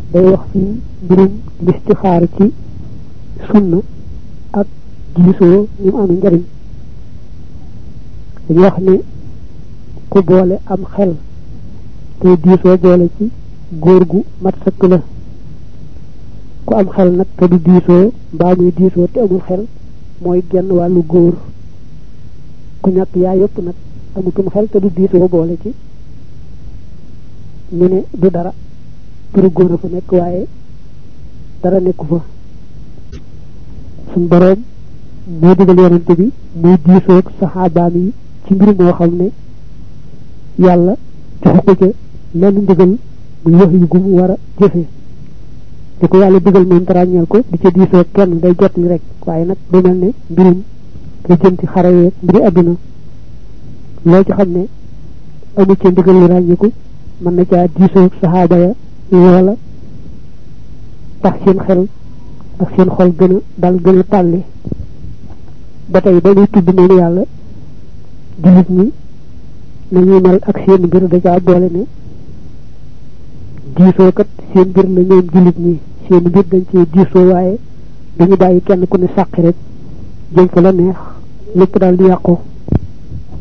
day wax ci mbirum listixaar ci sunna ak diisoo ñu am njariñ dañu wax ne ku boole am xel te diisoo boole ci góor gu mat sëkk la ku am xel nag te du diisoo mbaa muy diisoo te amul xel mooy genn wàllu góor ku ñàkk yaa yëpp nag amutum xel te du diisoo boole ci ñu ne du dara turu góor a fa nekk waaye dara nekku fa suñ boroom moo digal yonante bi muy diisoo ak saxaabaam yi ci mbir moo xam ne yàlla joxu ko ca lenn ndigal muy wax yu gu mu war a jëfe di ko yàlla digal moom te ràññeel ko di ca diisoo kenn day jot li rek waaye nag du mel ne mbirum nga jëm ci xare yeeg mbiri àdduna loo ci xam ne amu ca ndigal lu ràññiku mën na caa diisoo ak saxaaba ya loola tax seen xel ak seen xol gën a dal gën a tàlli ba tey ba ñuy tudd moom yàlla jullit ñi nañuy mel ak seen mbir da caa boole ne diisoo kat seen mbir la ñoom jullit ñi seen mbir dañ cee diisoo waaye dañu bàyyi kenn ku ne sàqi rek jëm fa la neex lépp daal di yàqu